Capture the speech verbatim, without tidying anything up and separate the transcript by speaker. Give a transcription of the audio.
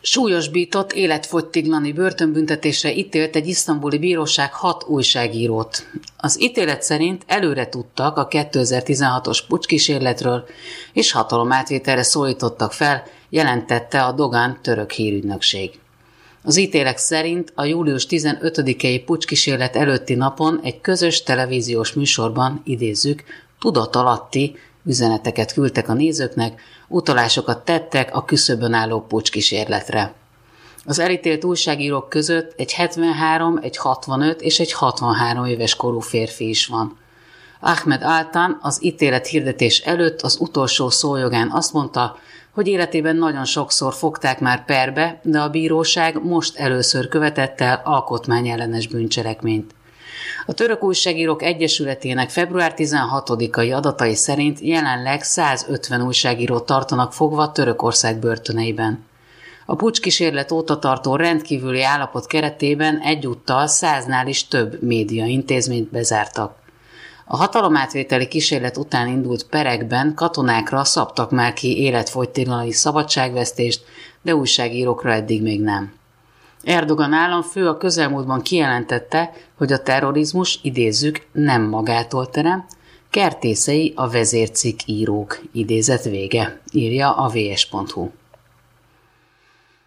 Speaker 1: Súlyosbított, életfogytiglani börtönbüntetésre ítélt egy isztambuli bíróság hat újságírót. Az ítélet szerint előre tudtak a kétezer-tizenhatos pucskísérletről, és hatalomátvételre szólítottak fel, jelentette a Dogan török hírügynökség. Az ítélet szerint a július tizenötödikei pucskísérlet előtti napon egy közös televíziós műsorban, idézzük, tudatalatti üzeneteket küldtek a nézőknek, utalásokat tettek a küszöbön álló pucskísérletre. Az elítélt újságírók között egy hetvenhárom, egy hatvanöt és egy hatvanhárom éves korú férfi is van. Ahmed Altan az ítélet hirdetés előtt az utolsó szójogán azt mondta, hogy életében nagyon sokszor fogták már perbe, de a bíróság most először követett el alkotmányellenes bűncselekményt. A Török Újságírók Egyesületének február tizenhatodikai adatai szerint jelenleg százötven újságírót tartanak fogva Törökország börtöneiben. A pucskísérlet óta tartó rendkívüli állapot keretében egyúttal száznál is több médiaintézményt bezártak. A hatalomátvételi kísérlet után indult perekben katonákra szabtak már ki életfogytiglani szabadságvesztést, de újságírókra eddig még nem. Erdogan államfő a közelmúltban kijelentette, hogy a terrorizmus, idézzük, nem magától terem, kertészei a vezércikk írók, idézet vége, írja a vé es pont hú.